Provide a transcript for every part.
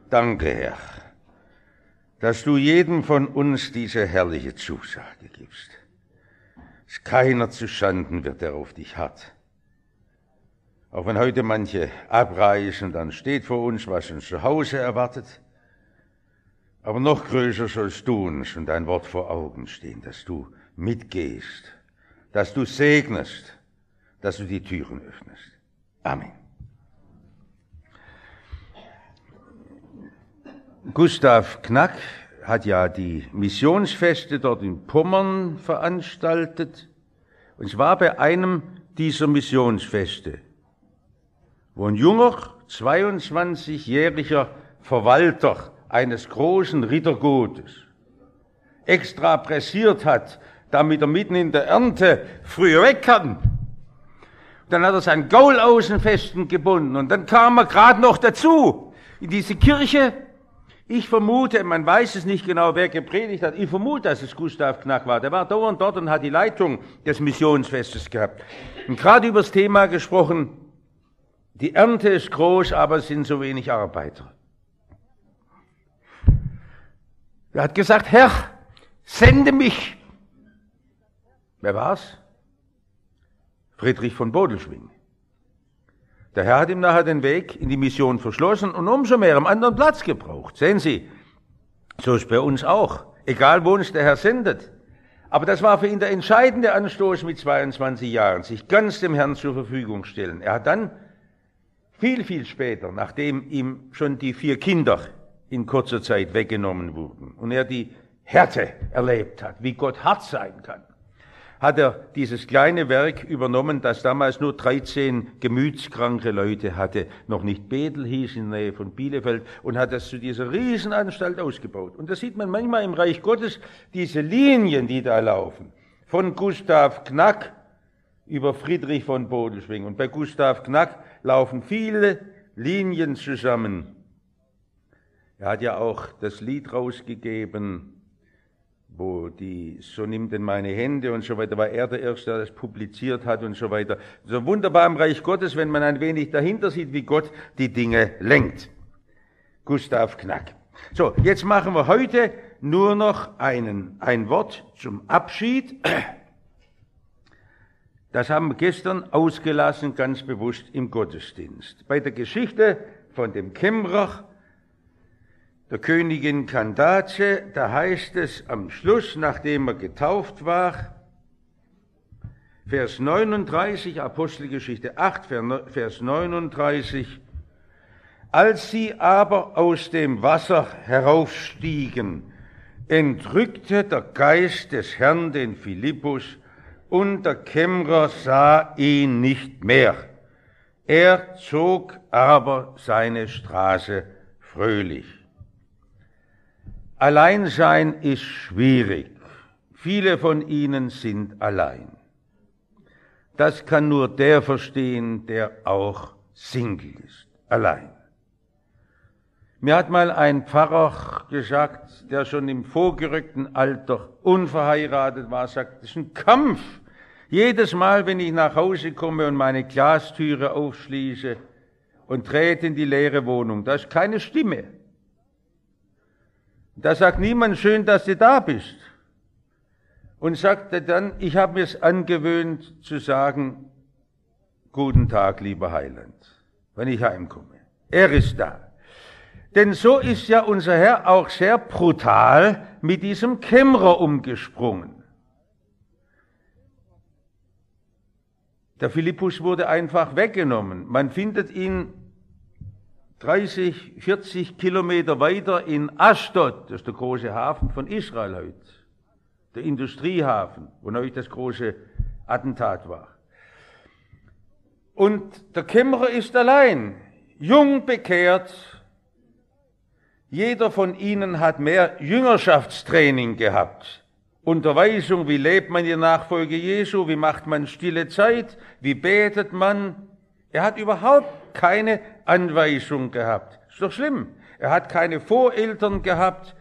Danke, Herr, dass du jedem von uns diese herrliche Zusage gibst. Dass keiner zu Schanden wird, der auf dich hat. Auch wenn heute manche abreisen, dann steht vor uns, was uns zu Hause erwartet. Aber noch größer sollst du uns und dein Wort vor Augen stehen, dass du mitgehst, dass du segnest, dass du die Türen öffnest. Amen. Gustav Knack hat ja die Missionsfeste dort in Pommern veranstaltet. Und es war bei einem dieser Missionsfeste, wo ein junger, 22-jähriger Verwalter eines großen Rittergutes extra pressiert hat, damit er mitten in der Ernte früher weg kann. Dann hat er sein Gaul außenfesten gebunden und dann kam er gerade noch dazu in diese Kirche. Ich vermute, man weiß es nicht genau, wer gepredigt hat, ich vermute, dass es Gustav Knack war. Der war dauernd dort und hat die Leitung des Missionsfestes gehabt. Und gerade über das Thema gesprochen, die Ernte ist groß, aber es sind so wenig Arbeiter. Er hat gesagt, Herr, sende mich. Wer war's? Friedrich von Bodelschwingh. Der Herr hat ihm nachher den Weg in die Mission verschlossen und umso mehr am anderen Platz gebraucht. Sehen Sie, so ist bei uns auch. Egal, wo uns der Herr sendet. Aber das war für ihn der entscheidende Anstoß mit 22 Jahren, sich ganz dem Herrn zur Verfügung stellen. Er hat dann viel, viel später, nachdem ihm schon die 4 Kinder in kurzer Zeit weggenommen wurden und er die Härte erlebt hat, wie Gott hart sein kann, hat er dieses kleine Werk übernommen, das damals nur 13 gemütskranke Leute hatte, noch nicht Bethel hieß, in der Nähe von Bielefeld, und hat das zu dieser Riesenanstalt ausgebaut. Und da sieht man manchmal im Reich Gottes diese Linien, die da laufen, von Gustav Knack über Friedrich von Bodelschwingh. Und bei Gustav Knack laufen viele Linien zusammen. Er hat ja auch das Lied rausgegeben, wo so nimm denn meine Hände und so weiter, war er der Erste, der das publiziert hat und so weiter. So wunderbar im Reich Gottes, wenn man ein wenig dahinter sieht, wie Gott die Dinge lenkt. Gustav Knack. So, jetzt machen wir heute nur noch ein Wort zum Abschied. Das haben wir gestern ausgelassen, ganz bewusst im Gottesdienst. Bei der Geschichte von dem Kämmerer, der Königin Candace, da heißt es am Schluss, nachdem er getauft war, Vers 39, Apostelgeschichte 8, Vers 39, als sie aber aus dem Wasser heraufstiegen, entrückte der Geist des Herrn den Philippus, und der Kämmerer sah ihn nicht mehr. Er zog aber seine Straße fröhlich. Alleinsein ist schwierig. Viele von ihnen sind allein. Das kann nur der verstehen, der auch Single ist, allein. Mir hat mal ein Pfarrer gesagt, der schon im vorgerückten Alter unverheiratet war, sagt, das ist ein Kampf. Jedes Mal, wenn ich nach Hause komme und meine Glastüre aufschließe und trete in die leere Wohnung, da ist keine Stimme. Da sagt niemand, schön, dass du da bist. Und sagte dann, ich habe mir es angewöhnt zu sagen, guten Tag, lieber Heiland, wenn ich heimkomme. Er ist da. Denn so ist ja unser Herr auch sehr brutal mit diesem Kämmerer umgesprungen. Der Philippus wurde einfach weggenommen. Man findet ihn 30, 40 Kilometer weiter in Aschdod, das ist der große Hafen von Israel heute, der Industriehafen, wo neulich das große Attentat war. Und der Kämmerer ist allein, jung bekehrt. Jeder von ihnen hat mehr Jüngerschaftstraining gehabt. Unterweisung, wie lebt man in der Nachfolge Jesu, wie macht man stille Zeit, wie betet man. Er hat überhaupt keine Anweisung gehabt. Ist doch schlimm. Er hat keine Voreltern gehabt,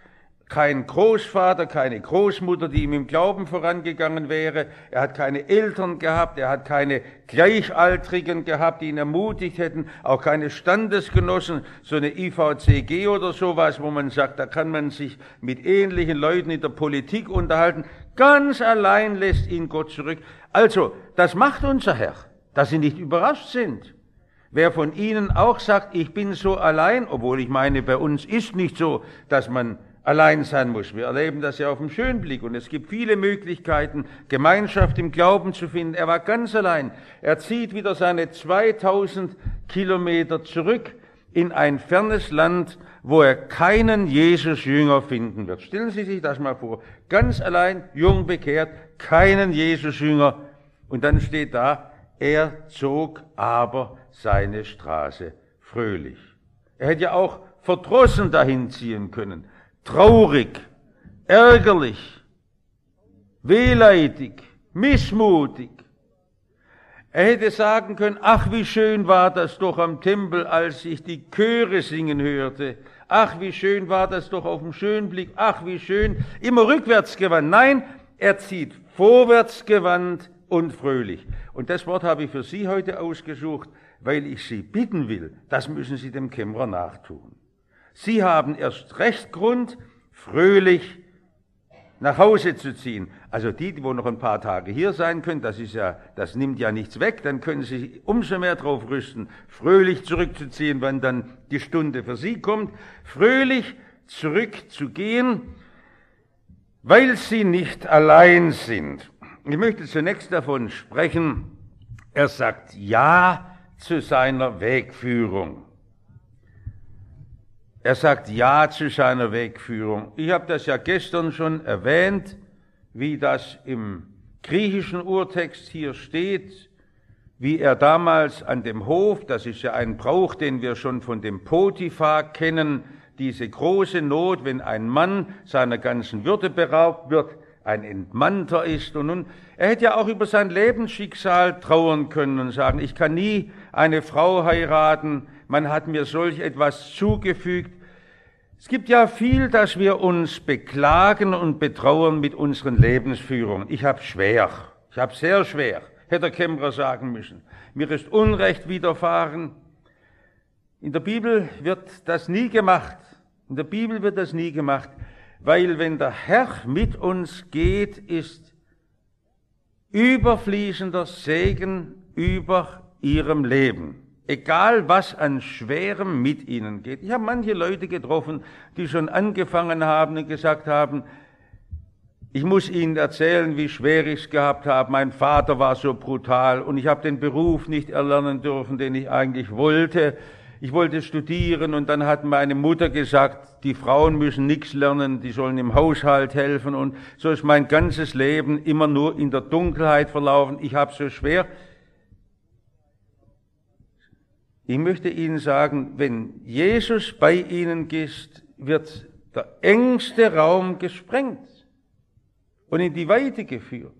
keinen Großvater, keine Großmutter, die ihm im Glauben vorangegangen wäre. Er hat keine Eltern gehabt, er hat keine Gleichaltrigen gehabt, die ihn ermutigt hätten, auch keine Standesgenossen, so eine IVCG oder sowas, wo man sagt, da kann man sich mit ähnlichen Leuten in der Politik unterhalten. Ganz allein lässt ihn Gott zurück. Also, das macht unser Herr, dass Sie nicht überrascht sind. Wer von Ihnen auch sagt, ich bin so allein, obwohl ich meine, bei uns ist nicht so, dass man allein sein muss. Wir erleben das ja auf dem Schönblick und es gibt viele Möglichkeiten, Gemeinschaft im Glauben zu finden. Er war ganz allein. Er zieht wieder seine 2000 Kilometer zurück in ein fernes Land, wo er keinen Jesus-Jünger finden wird. Stellen Sie sich das mal vor. Ganz allein, jung bekehrt, keinen Jesus-Jünger. Und dann steht da, er zog aber seine Straße fröhlich. Er hätte ja auch verdrossen dahin ziehen können. Traurig, ärgerlich, wehleidig, missmutig. Er hätte sagen können, ach, wie schön war das doch am Tempel, als ich die Chöre singen hörte. Ach, wie schön war das doch auf dem Schönblick. Ach, wie schön. Immer rückwärts gewandt. Nein, er zieht vorwärts gewandt und fröhlich. Und das Wort habe ich für Sie heute ausgesucht, weil ich Sie bitten will, das müssen Sie dem Kämmerer nachtun. Sie haben erst recht Grund, fröhlich nach Hause zu ziehen. Also die wo noch ein paar Tage hier sein können, das nimmt ja nichts weg, dann können Sie sich umso mehr drauf rüsten, fröhlich zurückzuziehen, wenn dann die Stunde für Sie kommt, fröhlich zurückzugehen, weil Sie nicht allein sind. Ich möchte zunächst davon sprechen, er sagt Ja zu seiner Wegführung. Er sagt Ja zu seiner Wegführung. Ich habe das ja gestern schon erwähnt, wie das im griechischen Urtext hier steht, wie er damals an dem Hof, das ist ja ein Brauch, den wir schon von dem Potiphar kennen, diese große Not, wenn ein Mann seiner ganzen Würde beraubt wird, ein Entmannter ist. Und nun, er hätte ja auch über sein Lebensschicksal trauern können und sagen, ich kann nie eine Frau heiraten, man hat mir solch etwas zugefügt. Es gibt ja viel, dass wir uns beklagen und betrauern mit unseren Lebensführungen. Ich habe sehr schwer, hätte der Kämmerer sagen müssen. Mir ist Unrecht widerfahren. In der Bibel wird das nie gemacht. Weil wenn der Herr mit uns geht, ist überfließender Segen über ihrem Leben. Egal, was an Schwerem mit ihnen geht. Ich habe manche Leute getroffen, die schon angefangen haben und gesagt haben, ich muss Ihnen erzählen, wie schwer ich es gehabt habe. Mein Vater war so brutal und ich habe den Beruf nicht erlernen dürfen, den ich eigentlich wollte. Ich wollte studieren und dann hat meine Mutter gesagt, die Frauen müssen nichts lernen, die sollen im Haushalt helfen und so ist mein ganzes Leben immer nur in der Dunkelheit verlaufen. Ich habe so schwer. Ich möchte Ihnen sagen, wenn Jesus bei Ihnen ist, wird der engste Raum gesprengt und in die Weite geführt.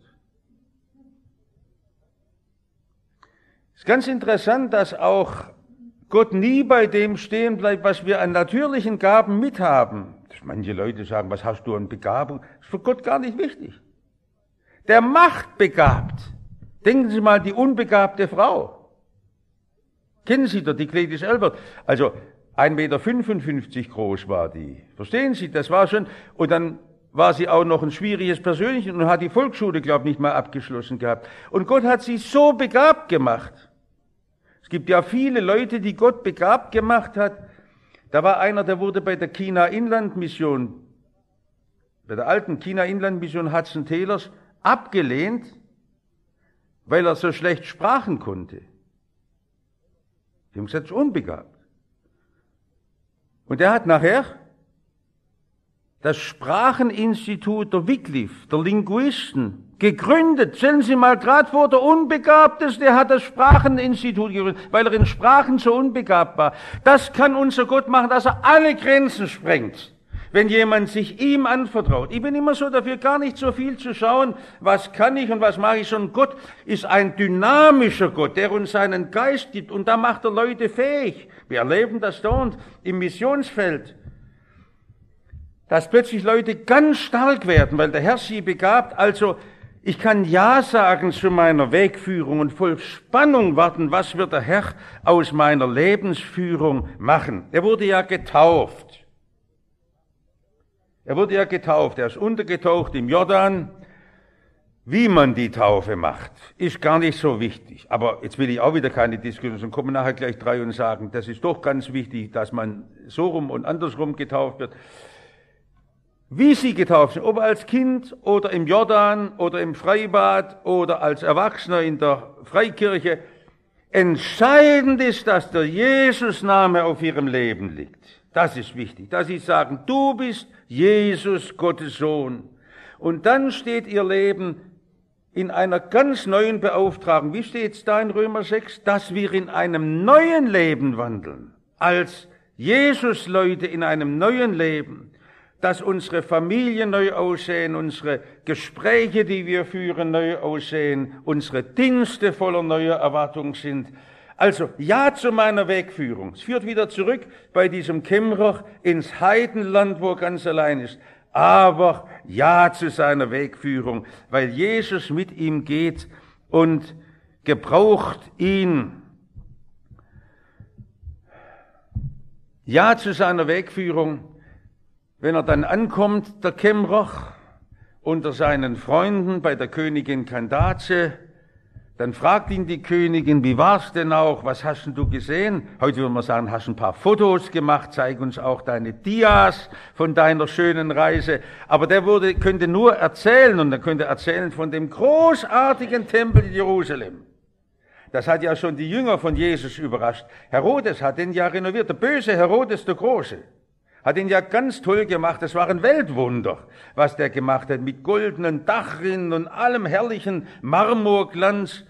Es ist ganz interessant, dass auch Gott nie bei dem stehen bleibt, was wir an natürlichen Gaben mithaben. Manche Leute sagen, was hast du an Begabung? Das ist für Gott gar nicht wichtig. Der macht begabt. Denken Sie mal, die unbegabte Frau. Kennen Sie doch, die Gladys Albert. Also 1,55 Meter groß war die. Verstehen Sie, das war schon. Und dann war sie auch noch ein schwieriges Persönchen und hat die Volksschule, glaube ich, nicht mal abgeschlossen gehabt. Und Gott hat sie so begabt gemacht. Es gibt ja viele Leute, die Gott begabt gemacht hat. Da war einer, der wurde bei der China-Inland-Mission, bei der alten China-Inland-Mission Hudson Taylors, abgelehnt, weil er so schlecht Sprachen konnte. Die haben gesagt, es ist unbegabt. Und er hat nachher das Spracheninstitut der Wycliffe, der Linguisten, gegründet. Stellen Sie mal gerade vor, der Unbegabteste, der hat das Spracheninstitut gegründet, weil er in Sprachen so unbegabt war. Das kann unser Gott machen, dass er alle Grenzen sprengt, wenn jemand sich ihm anvertraut. Ich bin immer so dafür, gar nicht so viel zu schauen, was kann ich und was mache ich, sondern Gott ist ein dynamischer Gott, der uns seinen Geist gibt und da macht er Leute fähig. Wir erleben das dauernd im Missionsfeld. dass plötzlich Leute ganz stark werden, weil der Herr sie begabt. Also ich kann Ja sagen zu meiner Wegführung und voll Spannung warten, was wird der Herr aus meiner Lebensführung machen. Er wurde ja getauft. Er ist untergetaucht im Jordan. Wie man die Taufe macht, ist gar nicht so wichtig. Aber jetzt will ich auch wieder keine Diskussion, kommen nachher gleich 3 und sagen, das ist doch ganz wichtig, dass man so rum und andersrum getauft wird. Wie sie getauft sind, ob als Kind oder im Jordan oder im Freibad oder als Erwachsener in der Freikirche, entscheidend ist, dass der Jesus-Name auf ihrem Leben liegt. Das ist wichtig, dass sie sagen, du bist Jesus, Gottes Sohn. Und dann steht ihr Leben in einer ganz neuen Beauftragung. Wie steht es da in Römer 6? Dass wir in einem neuen Leben wandeln, als Jesus-Leute in einem neuen Leben, dass unsere Familien neu aussehen, unsere Gespräche, die wir führen, neu aussehen, unsere Dienste voller neuer Erwartung sind. Also ja zu meiner Wegführung. Es führt wieder zurück bei diesem Kämmerer ins Heidenland, wo er ganz allein ist. Aber ja zu seiner Wegführung, weil Jesus mit ihm geht und gebraucht ihn. Ja zu seiner Wegführung, wenn er dann ankommt, der Kämmerer, unter seinen Freunden bei der Königin Candace, dann fragt ihn die Königin, wie war's denn auch, was hast denn du gesehen? Heute würde man sagen, hast ein paar Fotos gemacht, zeig uns auch deine Dias von deiner schönen Reise. Aber der könnte nur erzählen, und er könnte erzählen von dem großartigen Tempel in Jerusalem. Das hat ja schon die Jünger von Jesus überrascht. Herodes hat den ja renoviert, der böse Herodes der Große. Hat ihn ja ganz toll gemacht, das war ein Weltwunder, was der gemacht hat, mit goldenen Dachrinnen und allem herrlichen Marmorglanz.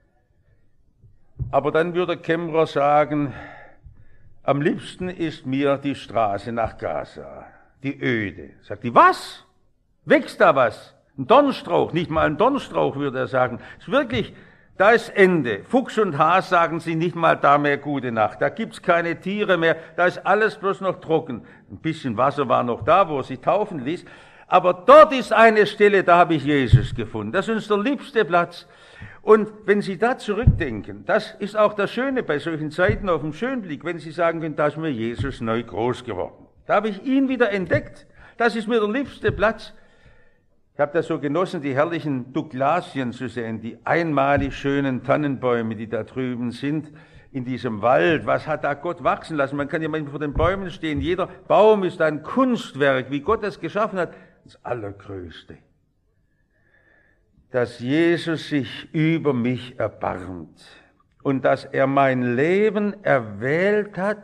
Aber dann würde der Kämmerer sagen, am liebsten ist mir die Straße nach Gaza, die Öde. Sagt die, was? Wächst da was? Ein Dornstrauch, nicht mal ein Dornstrauch, würde er sagen. Ist wirklich, da ist Ende. Fuchs und Has sagen sie nicht mal da mehr gute Nacht. Da gibt's keine Tiere mehr, da ist alles bloß noch trocken. Ein bisschen Wasser war noch da, wo er sich taufen ließ. Aber dort ist eine Stelle, da habe ich Jesus gefunden. Das ist unser liebster Platz. Und wenn Sie da zurückdenken, das ist auch das Schöne bei solchen Zeiten auf dem Schönblick, wenn Sie sagen können, da ist mir Jesus neu groß geworden. Da habe ich ihn wieder entdeckt. Das ist mir der liebste Platz. Ich habe das so genossen, die herrlichen Douglasien zu sehen, die einmalig schönen Tannenbäume, die da drüben sind, in diesem Wald. Was hat da Gott wachsen lassen? Man kann ja manchmal vor den Bäumen stehen. Jeder Baum ist ein Kunstwerk, wie Gott das geschaffen hat. Das Allergrößte. Dass Jesus sich über mich erbarmt und dass er mein Leben erwählt hat,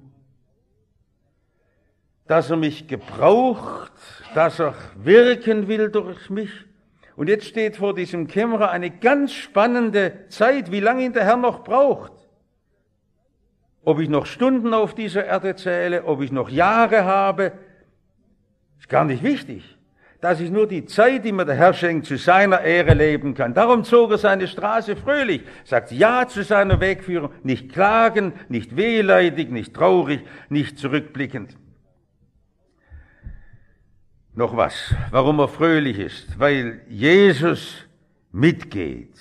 dass er mich gebraucht, dass er wirken will durch mich. Und jetzt steht vor diesem Kämmerer eine ganz spannende Zeit, wie lange ihn der Herr noch braucht. Ob ich noch Stunden auf dieser Erde zähle, ob ich noch Jahre habe, ist gar nicht wichtig. Dass ich nur die Zeit, die mir der Herr schenkt, zu seiner Ehre leben kann. Darum zog er seine Straße fröhlich, sagt Ja zu seiner Wegführung, nicht klagen, nicht wehleidig, nicht traurig, nicht zurückblickend. Noch was, warum er fröhlich ist, weil Jesus mitgeht,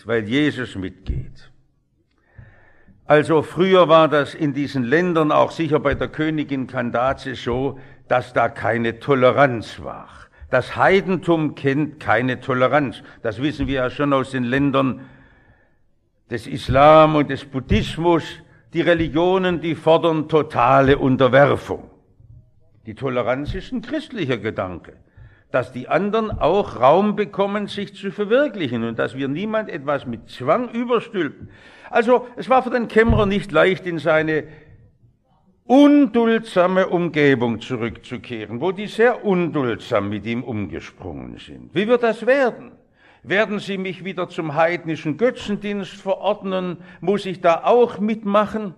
Also früher war das in diesen Ländern, auch sicher bei der Königin Candace so, dass da keine Toleranz war. Das Heidentum kennt keine Toleranz. Das wissen wir ja schon aus den Ländern des Islam und des Buddhismus. Die Religionen, die fordern totale Unterwerfung. Die Toleranz ist ein christlicher Gedanke, dass die anderen auch Raum bekommen, sich zu verwirklichen und dass wir niemand etwas mit Zwang überstülpen. Also es war für den Kämmerer nicht leicht, in seine unduldsame Umgebung zurückzukehren, wo die sehr unduldsam mit ihm umgesprungen sind. Wie wird das werden? Werden sie mich wieder zum heidnischen Götzendienst verordnen? Muss ich da auch mitmachen?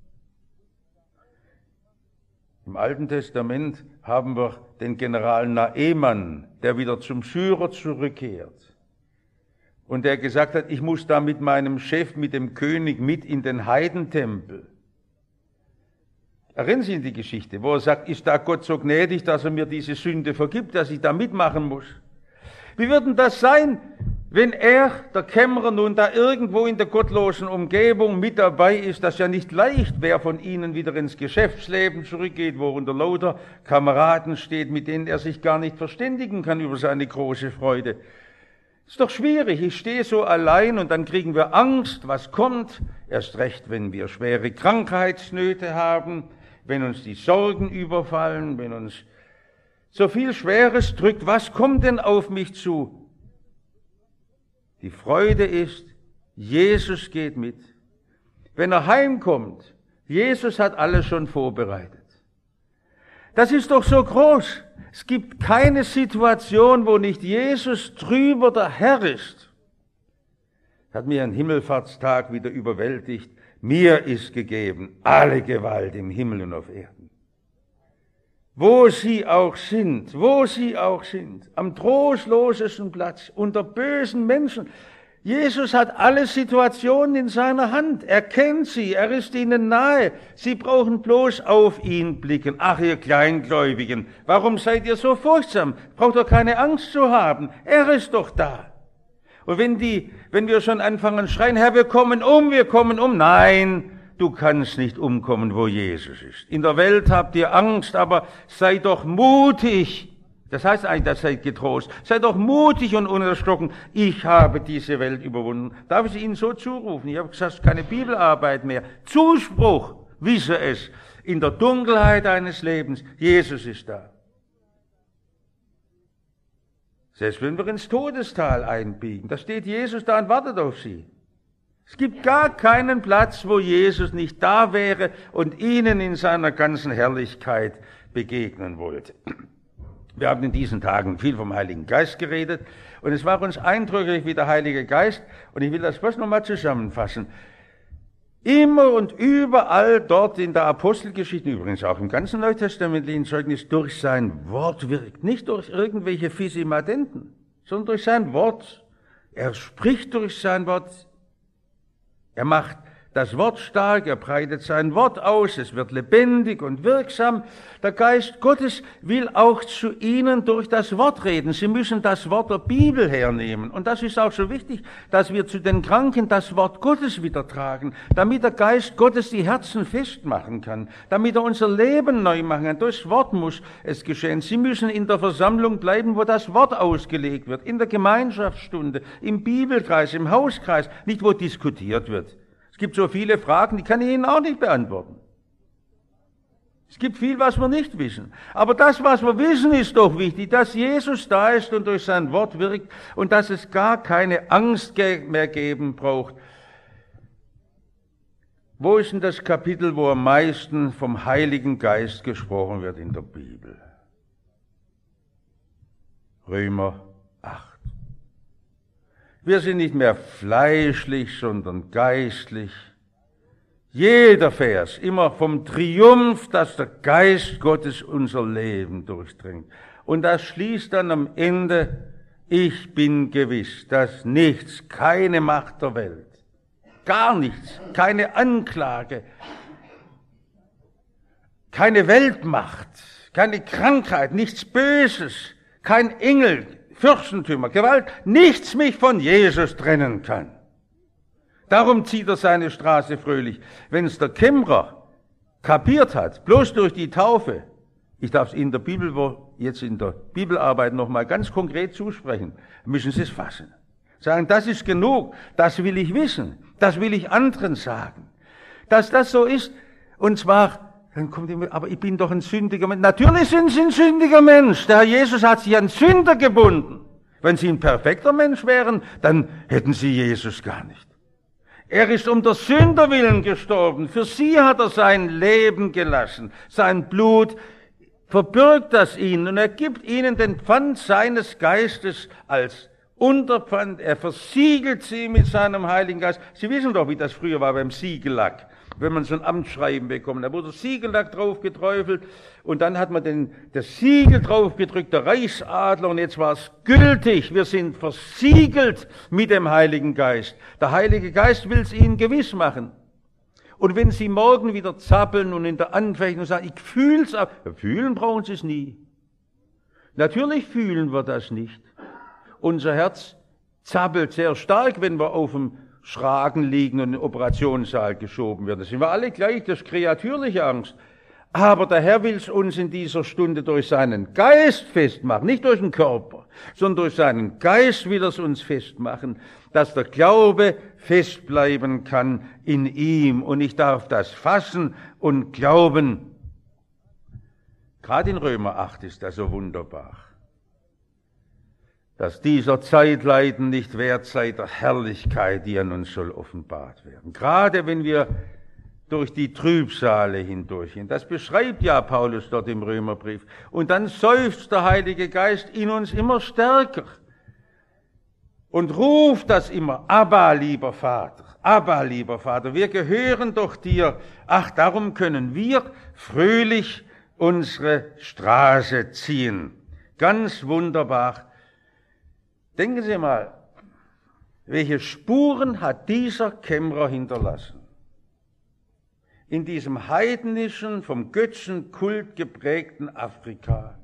Im Alten Testament haben wir den General Naeman, der wieder zum Syrer zurückkehrt und der gesagt hat, ich muss da mit meinem Chef, mit dem König, mit in den Heidentempel. Erinnern Sie sich an die Geschichte, wo er sagt, ist da Gott so gnädig, dass er mir diese Sünde vergibt, dass ich da mitmachen muss? Wie wird denn das sein, wenn er, der Kämmerer, nun da irgendwo in der gottlosen Umgebung mit dabei ist? Das ist ja nicht leicht, wer von Ihnen wieder ins Geschäftsleben zurückgeht, wo unter lauter Kameraden steht, mit denen er sich gar nicht verständigen kann über seine große Freude. Ist doch schwierig, ich stehe so allein und dann kriegen wir Angst, was kommt, erst recht, wenn wir schwere Krankheitsnöte haben, wenn uns die Sorgen überfallen, wenn uns so viel Schweres drückt, was kommt denn auf mich zu? Die Freude ist, Jesus geht mit. Wenn er heimkommt, Jesus hat alles schon vorbereitet. Das ist doch so groß. Es gibt keine Situation, wo nicht Jesus drüber der Herr ist. Hat mir ein Himmelfahrtstag wieder überwältigt. Mir ist gegeben alle Gewalt im Himmel und auf Erden. Wo sie auch sind, am trostlosesten Platz, unter bösen Menschen. Jesus hat alle Situationen in seiner Hand. Er kennt sie, er ist ihnen nahe. Sie brauchen bloß auf ihn blicken. Ach, ihr Kleingläubigen, warum seid ihr so furchtsam? Braucht doch keine Angst zu haben. Er ist doch da. Und wenn wir schon anfangen schreien, Herr, wir kommen um. Nein, du kannst nicht umkommen, wo Jesus ist. In der Welt habt ihr Angst, aber sei doch mutig. Das heißt eigentlich, das seid getrost. Sei doch mutig und unerschrocken. Ich habe diese Welt überwunden. Darf ich Ihnen so zurufen? Ich habe gesagt, keine Bibelarbeit mehr. Zuspruch, wisse es. In der Dunkelheit deines Lebens, Jesus ist da. Selbst wenn wir ins Todestal einbiegen, da steht Jesus da und wartet auf Sie. Es gibt gar keinen Platz, wo Jesus nicht da wäre und Ihnen in seiner ganzen Herrlichkeit begegnen wollte. Wir haben in diesen Tagen viel vom Heiligen Geist geredet und es war uns eindrücklich wie der Heilige Geist, und ich will das bloß nochmal zusammenfassen. Immer und überall dort in der Apostelgeschichte, übrigens auch im ganzen neutestamentlichen Zeugnis, durch sein Wort wirkt, nicht durch irgendwelche Physimadenten, sondern durch sein Wort. Er spricht durch sein Wort. Er macht das Wort stark, er breitet sein Wort aus, es wird lebendig und wirksam. Der Geist Gottes will auch zu Ihnen durch das Wort reden. Sie müssen das Wort der Bibel hernehmen. Und das ist auch so wichtig, dass wir zu den Kranken das Wort Gottes wieder tragen, damit der Geist Gottes die Herzen festmachen kann, damit er unser Leben neu machen kann. Durchs Wort muss es geschehen. Sie müssen in der Versammlung bleiben, wo das Wort ausgelegt wird, in der Gemeinschaftsstunde, im Bibelkreis, im Hauskreis, nicht wo diskutiert wird. Es gibt so viele Fragen, die kann ich Ihnen auch nicht beantworten. Es gibt viel, was wir nicht wissen. Aber das, was wir wissen, ist doch wichtig, dass Jesus da ist und durch sein Wort wirkt und dass es gar keine Angst mehr geben braucht. Wo ist denn das Kapitel, wo am meisten vom Heiligen Geist gesprochen wird in der Bibel? Römer 8. Wir sind nicht mehr fleischlich, sondern geistlich. Jeder Vers, immer vom Triumph, dass der Geist Gottes unser Leben durchdringt. Und das schließt dann am Ende, ich bin gewiss, dass nichts, keine Macht der Welt, gar nichts, keine Anklage, keine Weltmacht, keine Krankheit, nichts Böses, kein Engel, Fürstentümer, Gewalt, nichts mich von Jesus trennen kann. Darum zieht er seine Straße fröhlich. Wenn es der Kämmerer kapiert hat, bloß durch die Taufe, ich darf es Ihnen jetzt in der Bibelarbeit nochmal ganz konkret zusprechen, müssen Sie es fassen. Sagen, das ist genug, das will ich wissen, das will ich anderen sagen. Dass das so ist, und zwar, dann kommt immer, aber ich bin doch ein sündiger Mensch. Natürlich sind Sie ein sündiger Mensch. Der Herr Jesus hat sich an Sünder gebunden. Wenn Sie ein perfekter Mensch wären, dann hätten Sie Jesus gar nicht. Er ist um der Sünder willen gestorben. Für Sie hat er sein Leben gelassen. Sein Blut verbürgt das Ihnen und er gibt Ihnen den Pfand seines Geistes als Unterpfand. Er versiegelt Sie mit seinem Heiligen Geist. Sie wissen doch, wie das früher war beim Siegellack. Wenn man so ein Amtsschreiben bekommt, da wurde Siegellack drauf geträufelt und dann hat man das Siegel drauf gedrückt, der Reichsadler, und jetzt war es gültig. Wir sind versiegelt mit dem Heiligen Geist. Der Heilige Geist will es Ihnen gewiss machen. Und wenn sie morgen wieder zappeln und in der Anfechtung sagen, ich fühl's, aber fühlen brauchen sie es nie. Natürlich fühlen wir das nicht. Unser Herz zappelt sehr stark, wenn wir auf dem Schragen liegen und in den Operationssaal geschoben werden. Da sind wir alle gleich, das ist kreatürliche Angst. Aber der Herr will es uns in dieser Stunde durch seinen Geist festmachen, nicht durch den Körper, sondern durch seinen Geist will er es uns festmachen, dass der Glaube festbleiben kann in ihm. Und ich darf das fassen und glauben. Gerade in Römer 8 ist das so wunderbar, dass dieser Zeitleiden nicht wert sei der Herrlichkeit, die an uns soll offenbart werden. Gerade wenn wir durch die Trübsale hindurchgehen. Das beschreibt ja Paulus dort im Römerbrief. Und dann seufzt der Heilige Geist in uns immer stärker und ruft das immer, Abba, lieber Vater, Abba, lieber Vater, wir gehören doch dir. Ach, darum können wir fröhlich unsere Straße ziehen. Ganz wunderbar. Denken Sie mal, welche Spuren hat dieser Kämmerer hinterlassen? In diesem heidnischen, vom Götzenkult geprägten Afrika.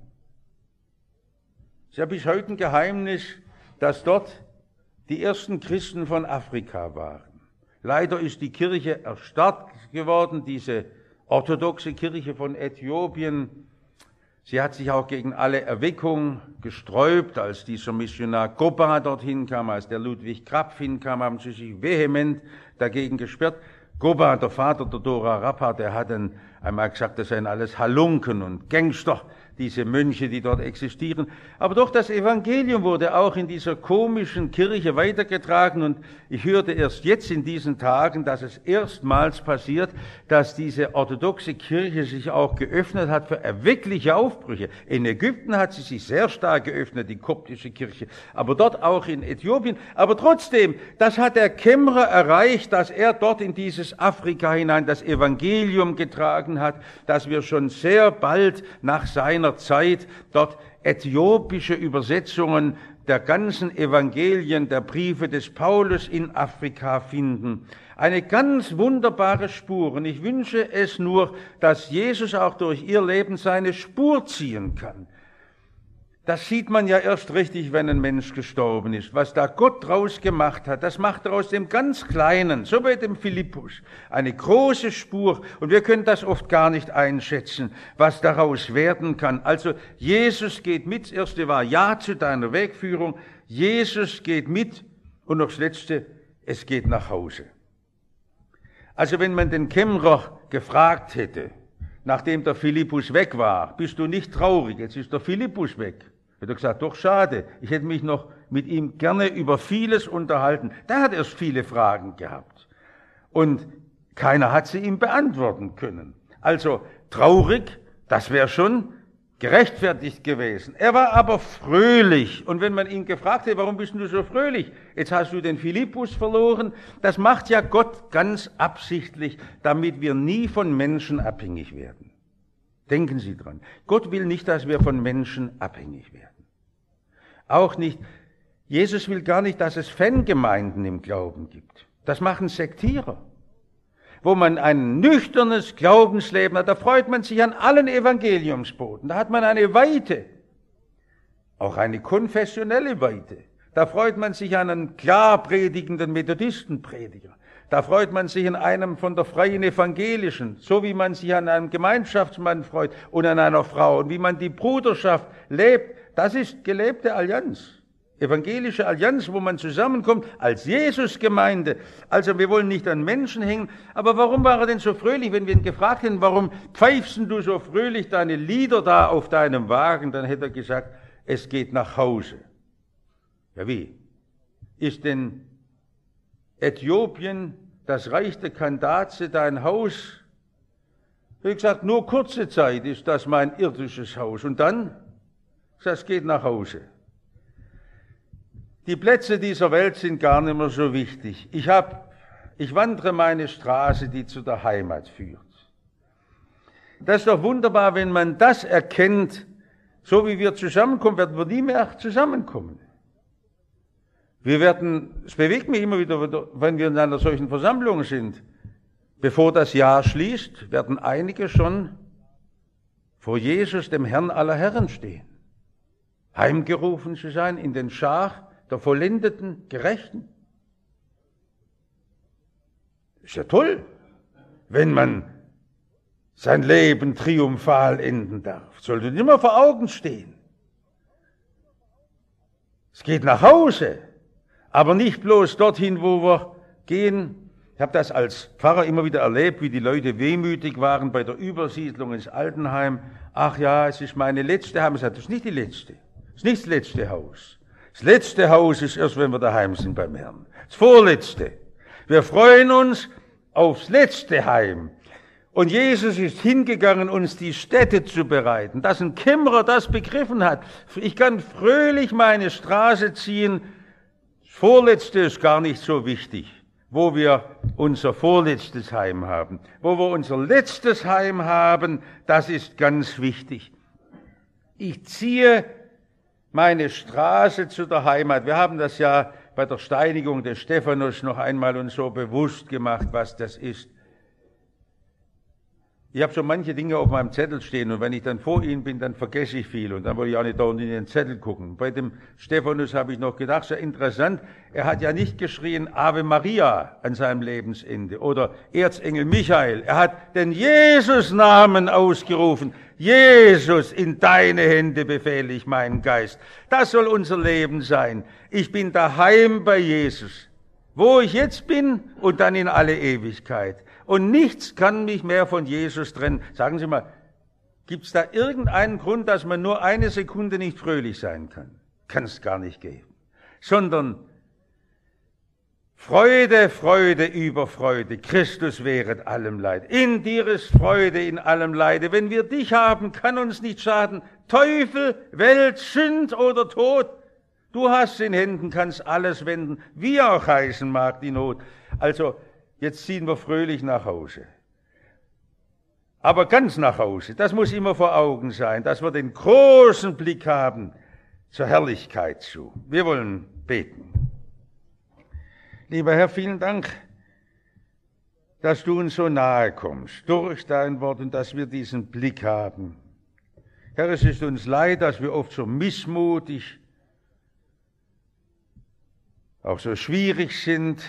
Es ist ja bis heute ein Geheimnis, dass dort die ersten Christen von Afrika waren. Leider ist die Kirche erstarrt geworden, diese orthodoxe Kirche von Äthiopien. Sie hat sich auch gegen alle Erweckung gesträubt, als dieser Missionar Goba dorthin kam, als der Ludwig Krapf hinkam, haben sie sich vehement dagegen gesperrt. Goba, der Vater der Dora Rappa, der hat dann einmal gesagt, das seien alles Halunken und Gangster, diese Mönche, die dort existieren. Aber doch das Evangelium wurde auch in dieser komischen Kirche weitergetragen und ich hörte erst jetzt in diesen Tagen, dass es erstmals passiert, dass diese orthodoxe Kirche sich auch geöffnet hat für erweckliche Aufbrüche. In Ägypten hat sie sich sehr stark geöffnet, die koptische Kirche, aber dort auch in Äthiopien. Aber trotzdem, das hat der Kämmerer erreicht, dass er dort in dieses Afrika hinein das Evangelium getragen hat, dass wir schon sehr bald nach seiner Zeit dort äthiopische Übersetzungen der ganzen Evangelien, der Briefe des Paulus in Afrika finden. Eine ganz wunderbare Spur. Und ich wünsche es nur, dass Jesus auch durch ihr Leben seine Spur ziehen kann. Das sieht man ja erst richtig, wenn ein Mensch gestorben ist. Was da Gott draus gemacht hat, das macht er aus dem ganz Kleinen, so bei dem Philippus, eine große Spur. Und wir können das oft gar nicht einschätzen, was daraus werden kann. Also Jesus geht mit, das erste war Ja zu deiner Wegführung. Jesus geht mit und noch das letzte, es geht nach Hause. Also wenn man den Kämmerer gefragt hätte, nachdem der Philippus weg war, bist du nicht traurig, jetzt ist der Philippus weg. Hätte er gesagt, doch schade, ich hätte mich noch mit ihm gerne über vieles unterhalten. Der hat erst viele Fragen gehabt. Und keiner hat sie ihm beantworten können. Also traurig, das wäre schon gerechtfertigt gewesen. Er war aber fröhlich. Und wenn man ihn gefragt hätte, warum bist du so fröhlich? Jetzt hast du den Philippus verloren. Das macht ja Gott ganz absichtlich, damit wir nie von Menschen abhängig werden. Denken Sie dran. Gott will nicht, dass wir von Menschen abhängig werden. Auch nicht, Jesus will gar nicht, dass es Fangemeinden im Glauben gibt. Das machen Sektierer. Wo man ein nüchternes Glaubensleben hat, da freut man sich an allen Evangeliumsboten. Da hat man eine Weite, auch eine konfessionelle Weite. Da freut man sich an einen klar predigenden Methodistenprediger. Da freut man sich an einem von der Freien Evangelischen, so wie man sich an einem Gemeinschaftsmann freut und an einer Frau. Und wie man die Bruderschaft lebt, das ist gelebte Allianz. Evangelische Allianz, wo man zusammenkommt als Jesusgemeinde. Also wir wollen nicht an Menschen hängen. Aber warum war er denn so fröhlich? Wenn wir ihn gefragt hätten, warum pfeifst du so fröhlich deine Lieder da auf deinem Wagen, dann hätte er gesagt, es geht nach Hause. Ja wie? Ist denn Äthiopien, das Reich der Kandaze, dein Haus? Wie gesagt, nur kurze Zeit ist das mein irdisches Haus. Und dann, das geht nach Hause. Die Plätze dieser Welt sind gar nicht mehr so wichtig. Ich wandere meine Straße, die zu der Heimat führt. Das ist doch wunderbar, wenn man das erkennt. So wie wir zusammenkommen, werden wir nie mehr zusammenkommen. Es bewegt mich immer wieder, wenn wir in einer solchen Versammlung sind. Bevor das Jahr schließt, werden einige schon vor Jesus, dem Herrn aller Herren, stehen. Heimgerufen zu sein in den Schar der vollendeten Gerechten. Ist ja toll, wenn man sein Leben triumphal enden darf. Sollte immer vor Augen stehen. Es geht nach Hause, aber nicht bloß dorthin, wo wir gehen. Ich habe das als Pfarrer immer wieder erlebt, wie die Leute wehmütig waren bei der Übersiedlung ins Altenheim. Ach ja, es ist meine letzte Heim. Ich sage, das ist nicht die letzte. Das ist nicht das letzte Haus. Das letzte Haus ist erst, wenn wir daheim sind beim Herrn. Das vorletzte. Wir freuen uns aufs letzte Heim. Und Jesus ist hingegangen, uns die Stätte zu bereiten. Dass ein Kämmerer das begriffen hat. Ich kann fröhlich meine Straße ziehen. Das Vorletzte ist gar nicht so wichtig, wo wir unser vorletztes Heim haben. Wo wir unser letztes Heim haben, das ist ganz wichtig. Ich ziehe meine Straße zu der Heimat. Wir haben das ja bei der Steinigung des Stephanus noch einmal uns so bewusst gemacht, was das ist. Ich habe so manche Dinge auf meinem Zettel stehen und wenn ich dann vor Ihnen bin, dann vergesse ich viel und dann wollte ich auch nicht dauernd in den Zettel gucken. Bei dem Stephanus habe ich noch gedacht, sehr interessant, er hat ja nicht geschrien Ave Maria an seinem Lebensende oder Erzengel Michael. Er hat den Jesus-Namen ausgerufen. Jesus, in deine Hände befehle ich meinen Geist. Das soll unser Leben sein. Ich bin daheim bei Jesus, wo ich jetzt bin und dann in alle Ewigkeit. Und nichts kann mich mehr von Jesus trennen. Sagen Sie mal, gibt es da irgendeinen Grund, dass man nur eine Sekunde nicht fröhlich sein kann? Kann es gar nicht geben. Sondern Freude, Freude über Freude. Christus wehret allem Leid. In dir ist Freude in allem Leide. Wenn wir dich haben, kann uns nicht schaden. Teufel, Welt, Sünd oder Tod. Du hast in Händen, kannst alles wenden, wie auch heißen mag die Not. Also, jetzt ziehen wir fröhlich nach Hause. Aber ganz nach Hause, das muss immer vor Augen sein, dass wir den großen Blick haben zur Herrlichkeit zu. Wir wollen beten. Lieber Herr, vielen Dank, dass du uns so nahe kommst durch dein Wort und dass wir diesen Blick haben. Herr, es ist uns leid, dass wir oft so missmutig, auch so schwierig sind,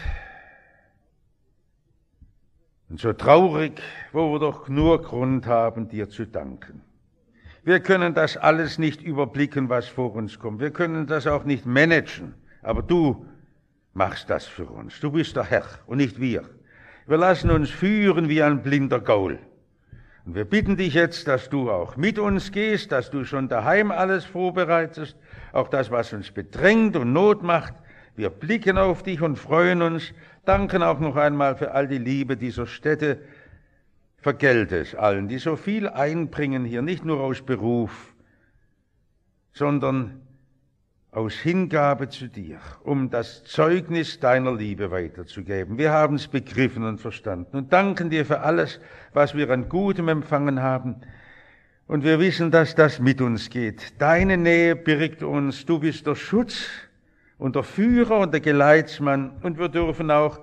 und so traurig, wo wir doch nur Grund haben, dir zu danken. Wir können das alles nicht überblicken, was vor uns kommt. Wir können das auch nicht managen. Aber du machst das für uns. Du bist der Herr und nicht wir. Wir lassen uns führen wie ein blinder Gaul. Und wir bitten dich jetzt, dass du auch mit uns gehst, dass du schon daheim alles vorbereitest, auch das, was uns bedrängt und Not macht. Wir blicken auf dich und freuen uns, danken auch noch einmal für all die Liebe dieser Städte. Vergelt es allen, die so viel einbringen hier, nicht nur aus Beruf, sondern aus Hingabe zu dir, um das Zeugnis deiner Liebe weiterzugeben. Wir haben es begriffen und verstanden und danken dir für alles, was wir an Gutem empfangen haben. Und wir wissen, dass das mit uns geht. Deine Nähe birgt uns, du bist der Schutz und der Führer und der Geleitsmann. Und wir dürfen auch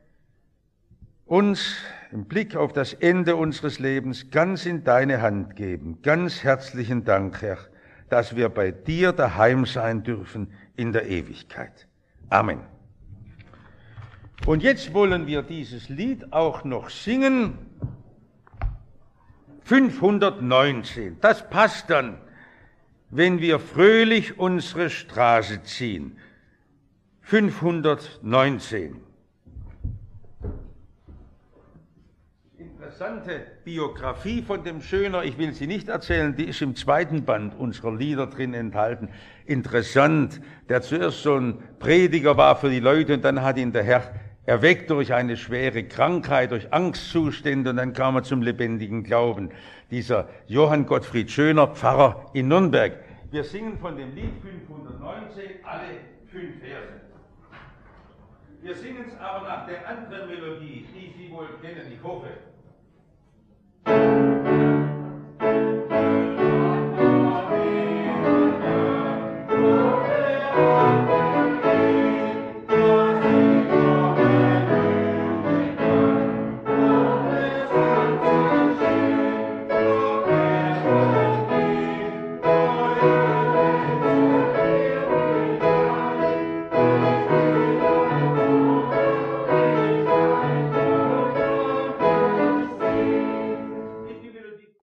uns im Blick auf das Ende unseres Lebens ganz in deine Hand geben. Ganz herzlichen Dank, Herr, dass wir bei dir daheim sein dürfen in der Ewigkeit. Amen. Und jetzt wollen wir dieses Lied auch noch singen. 519. Das passt dann, wenn wir fröhlich unsere Straße ziehen. 519. Interessante Biografie von dem Schöner, ich will sie nicht erzählen, die ist im 2. Band unserer Lieder drin enthalten. Interessant, der zuerst so ein Prediger war für die Leute und dann hat ihn der Herr erweckt durch eine schwere Krankheit, durch Angstzustände und dann kam er zum lebendigen Glauben. Dieser Johann Gottfried Schöner, Pfarrer in Nürnberg. Wir singen von dem Lied 519 alle 5 Verse. Wir singen es aber nach der anderen Melodie, die Sie wohl kennen, ich hoffe.